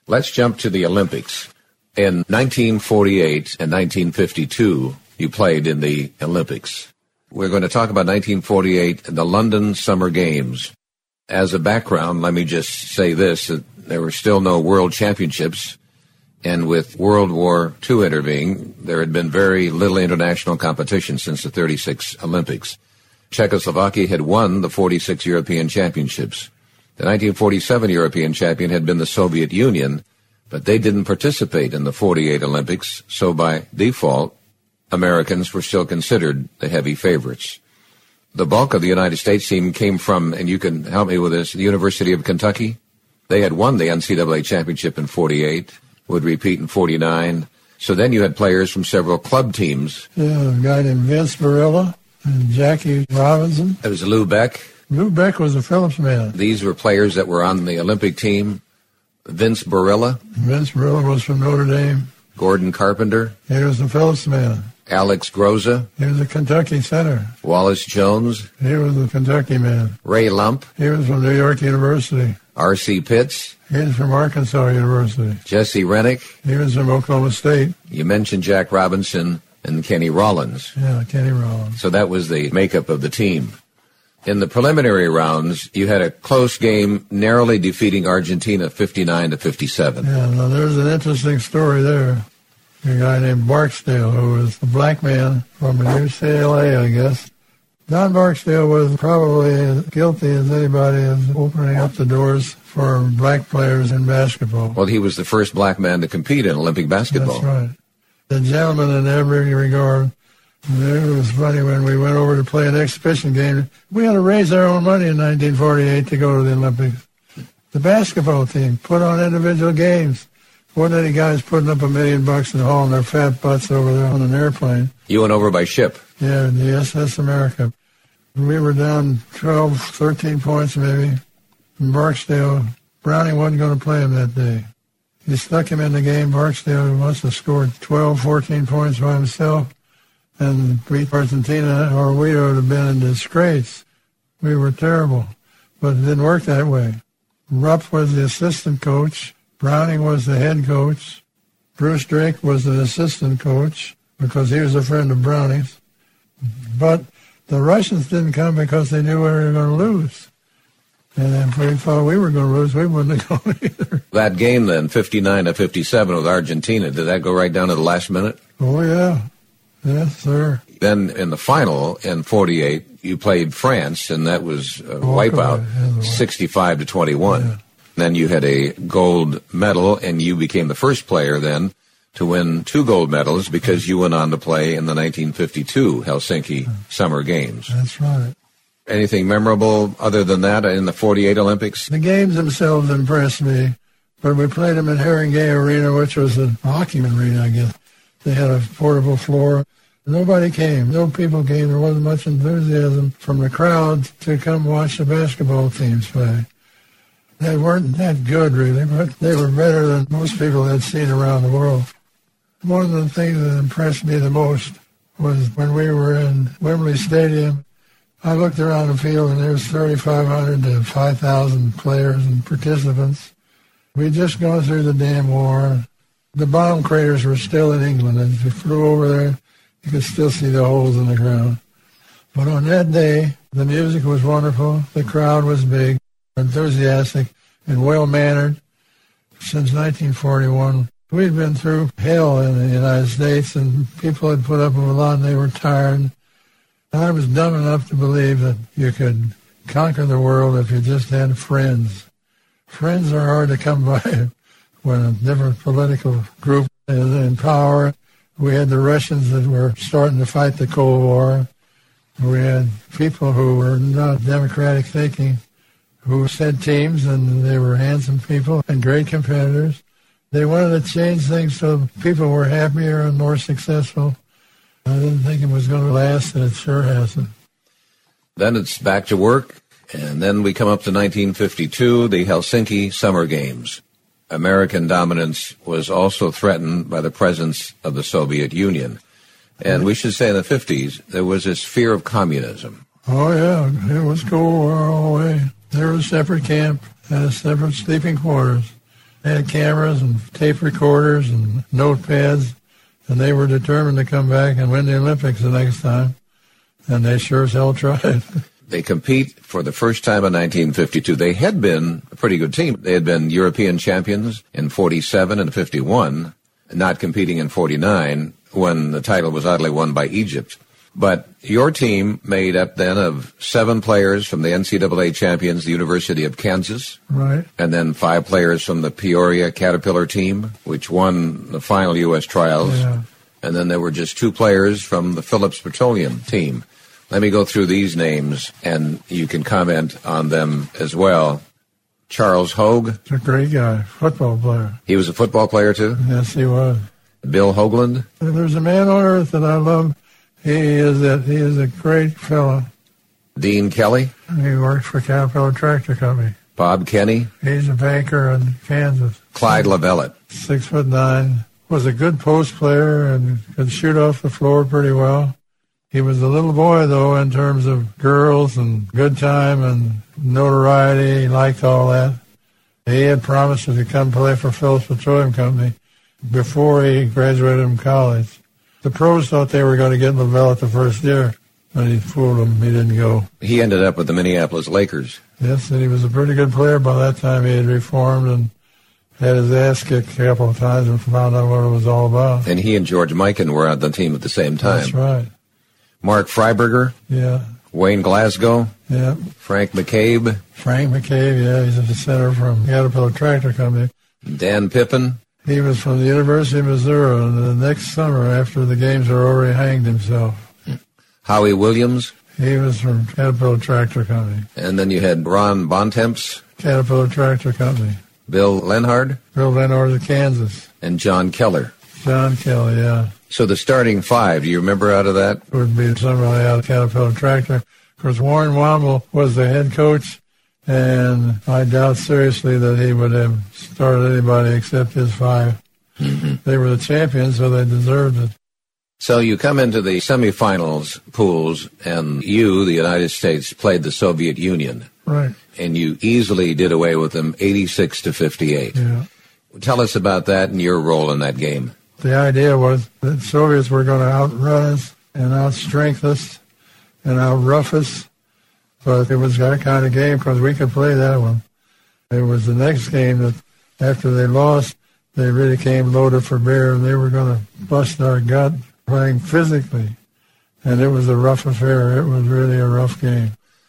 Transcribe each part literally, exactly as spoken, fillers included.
Let's jump to the Olympics. In nineteen forty-eight and nineteen fifty-two, you played in the Olympics. We're going to talk about nineteen forty-eight and the London Summer Games. As a background, let me just say this, that there were still no world championships, and with World War Two intervening, there had been very little international competition since the thirty-six Olympics. Czechoslovakia had won the forty-six European Championships. The nineteen forty-seven European champion had been the Soviet Union, but they didn't participate in the forty-eight Olympics, so by default, Americans were still considered the heavy favorites. The bulk of the United States team came from, and you can help me with this, the University of Kentucky. They had won the N C double A championship in forty-eight, would repeat in forty-nine. So then you had players from several club teams. Yeah, a guy named Vince Barilla and Jackie Robinson. There was Lou Beck. Lou Beck was a Phillips man. These were players that were on the Olympic team. Vince Barilla. Vince Barilla was from Notre Dame. Gordon Carpenter. He was a Phillips man. Alex Groza. He was a Kentucky center. Wallace Jones. He was a Kentucky man. Ray Lump. He was from New York University. R C Pitts. He was from Arkansas University. Jesse Rennick. He was from Oklahoma State. You mentioned Jack Robinson and Kenny Rollins. Yeah, Kenny Rollins. So that was the makeup of the team. In the preliminary rounds, you had a close game, narrowly defeating Argentina fifty-nine to fifty-seven. Yeah, now there's an interesting story there. A guy named Barksdale, who was a black man from U C L A, I guess. Don Barksdale was probably as guilty as anybody in opening up the doors for black players in basketball. Well, he was the first black man to compete in Olympic basketball. That's right. The gentleman in every regard. It was funny when we went over to play an exhibition game. We had to raise our own money in nineteen forty-eight to go to the Olympics. The basketball team put on individual games. Wasn't any guys putting up a million bucks and hauling their fat butts over there on an airplane. You went over by ship. Yeah, the S S America. We were down twelve, thirteen points maybe. And Barksdale, Browning wasn't going to play him that day. He stuck him in the game. Barksdale must have scored twelve, fourteen points by himself. And beat Argentina, or we would have been in disgrace. We were terrible. But it didn't work that way. Rupp was the assistant coach. Browning was the head coach. Bruce Drake was the assistant coach because he was a friend of Browning's. But the Russians didn't come because they knew we were going to lose. And if we thought we were going to lose, we wouldn't have gone either. That game then, fifty-nine to fifty-seven with Argentina, did that go right down to the last minute? Oh, yeah. Yes, sir. Then in the final, in forty-eight, you played France, and that was a wipeout, sixty-five to twenty-one. Yeah. Then you had a gold medal, and you became the first player then to win two gold medals because you went on to play in the nineteen fifty-two Helsinki Summer Games. That's right. Anything memorable other than that in the forty-eight Olympics? The games themselves impressed me, but we played them in Haringey Arena, which was a hockey arena, I guess. They had a portable floor. Nobody came. No people came. There wasn't much enthusiasm from the crowd to come watch the basketball teams play. They weren't that good, really, but they were better than most people had seen around the world. One of the things that impressed me the most was when we were in Wembley Stadium. I looked around the field, and there was thirty-five hundred to five thousand players and participants. We'd just gone through the damn war. The bomb craters were still in England, and if you flew over there, you could still see the holes in the ground. But on that day, the music was wonderful, the crowd was big, enthusiastic, and well-mannered. Since nineteen forty-one, we'd been through hell in the United States, and people had put up with a lot, and they were tired. I was dumb enough to believe that you could conquer the world if you just had friends. Friends are hard to come by when a different political group is in power. We had the Russians that were starting to fight the Cold War. We had people who were not democratic thinking, who said teams, and they were handsome people and great competitors. They wanted to change things so people were happier and more successful. I didn't think it was going to last, and it sure hasn't. Then it's back to work, and then we come up to nineteen fifty-two, the Helsinki Summer Games. American dominance was also threatened by the presence of the Soviet Union. And we should say in the fifties, there was this fear of communism. Oh, yeah, it was Cold War all the way. There was a separate camp and a separate sleeping quarters. They had cameras and tape recorders and notepads, and they were determined to come back and win the Olympics the next time, and they sure as hell tried. They compete for the first time in nineteen fifty-two. They had been a pretty good team. They had been European champions in forty-seven and fifty-one, not competing in forty-nine when the title was oddly won by Egypt. But your team made up then of seven players from the N C double A champions, the University of Kansas. Right. And then five players from the Peoria Caterpillar team, which won the final U S trials. Yeah. And then there were just two players from the Phillips Petroleum team. Let me go through these names, and you can comment on them as well. Charles Hogue. He's a great guy, football player. He was a football player, too? Yes, he was. Bill Hoagland. There's a man on earth that I love. He is a, he is a great fellow. Dean Kelly. He works for Caterpillar Tractor Company. Bob Kenny. He's a banker in Kansas. Clyde LaVellette. Six foot nine. Was a good post player and could shoot off the floor pretty well. He was a little boy, though, in terms of girls and good time and notoriety. He liked all that. He had promised to come play for Phillips Petroleum Company before he graduated from college. The pros thought they were going to get LaVellette the first year, but he fooled them. He didn't go. He ended up with the Minneapolis Lakers. Yes, and he was a pretty good player by that time. He had reformed and had his ass kicked a couple of times and found out what it was all about. And he and George Mikan were on the team at the same time. That's right. Mark Freiberger. Yeah. Wayne Glasgow. Yeah. Frank McCabe. Frank McCabe, yeah, he's a center from Caterpillar Tractor Company. Dan Pippen. He was from the University of Missouri, and the next summer, after the games were over, he hanged himself. Howie Williams. He was from Caterpillar Tractor Company. And then you had Ron Bontemps. Caterpillar Tractor Company. Bill Lenhard. Bill Lenhard of Kansas. And John Keller. John Kelly, yeah. So the starting five, do you remember out of that? Would be somebody out of Caterpillar Tractor. Of course, Warren Womble was the head coach, and I doubt seriously that he would have started anybody except his five. Mm-hmm. They were the champions, so they deserved it. So you come into the semifinals pools, and you, the United States, played the Soviet Union. Right. And you easily did away with them, eighty-six to fifty-eight. Yeah. Tell us about that and your role in that game. The idea was that Soviets were going to outrun us and outstrength us and outrough us, but it was that kind of game because we could play that one. It was the next game that after they lost, they really came loaded for bear, and they were going to bust our gut playing physically, and it was a rough affair. It was really a rough game.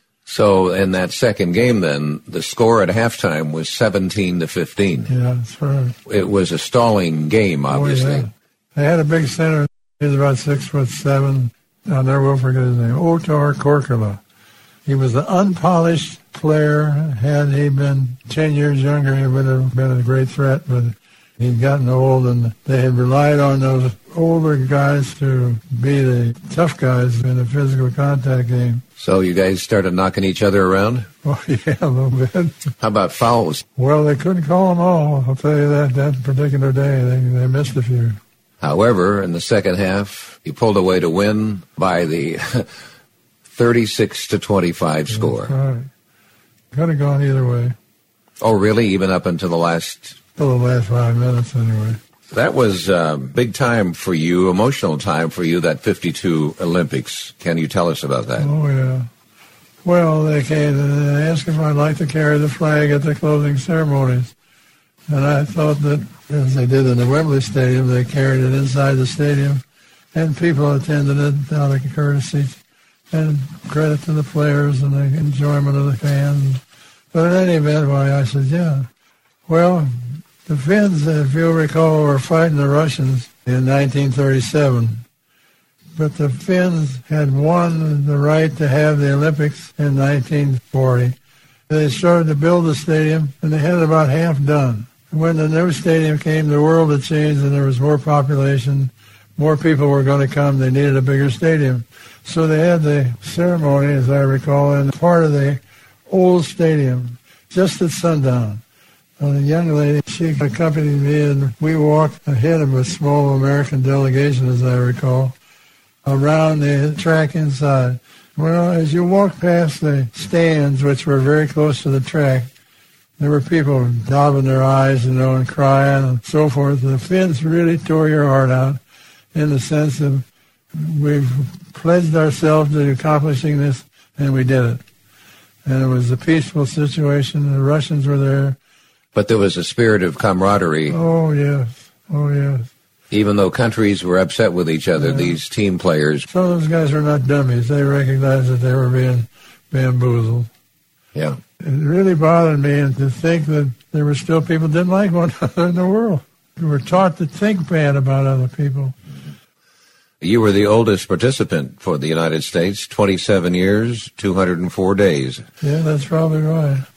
So in that second game then, the score at halftime was seventeen to fifteen. Yeah, that's right. It was a stalling game, obviously. Oh, yeah. They had a big center. He was about six foot seven. I'll never will forget his name, Otar Korkula. He was an unpolished player. Had he been ten years younger, he would have been a great threat, but he'd gotten old, and they had relied on those older guys to be the tough guys in a physical contact game. So you guys started knocking each other around? Oh, yeah, a little bit. How about fouls? Well, they couldn't call them all. I'll tell you that that particular day. They, they missed a few. However, in the second half, you pulled away to win by the thirty-six to twenty-five score. That's right. Could have gone either way. Oh, really? Even up until the last... Till the last five minutes, anyway. That was a big time for you, emotional time for you, that fifty-two Olympics. Can you tell us about that? Oh, yeah. Well, they came and they asked if I'd like to carry the flag at the closing ceremonies. And I thought that, as they did in the Wembley Stadium, they carried it inside the stadium, and people attended it out of courtesy and credit to the players and the enjoyment of the fans. But in any event, why, I said, yeah. Well, the Finns, if you'll recall, were fighting the Russians in nineteen thirty-seven. But the Finns had won the right to have the Olympics in nineteen forty. They started to build the stadium, and they had it about half done. When the new stadium came, the world had changed, and there was more population. More people were going to come. They needed a bigger stadium. So they had the ceremony, as I recall, in part of the old stadium, just at sundown. And a young lady, she accompanied me, and we walked ahead of a small American delegation, as I recall, around the track inside. Well, as you walk past the stands, which were very close to the track, There were people daubing their eyes, you know, and crying and so forth. The Finns really tore your heart out in the sense of we've pledged ourselves to accomplishing this, and we did it. And it was a peaceful situation. The Russians were there. But there was a spirit of camaraderie. Oh, yes. Oh, yes. Even though countries were upset with each other, yeah. These team players... Some of those guys were not dummies. They recognized that they were being bamboozled. Yeah. It really bothered me to think that there were still people who didn't like one another in the world. We were taught to think bad about other people. You were the oldest participant for the United States, twenty-seven years, two hundred four days. Yeah, that's probably right.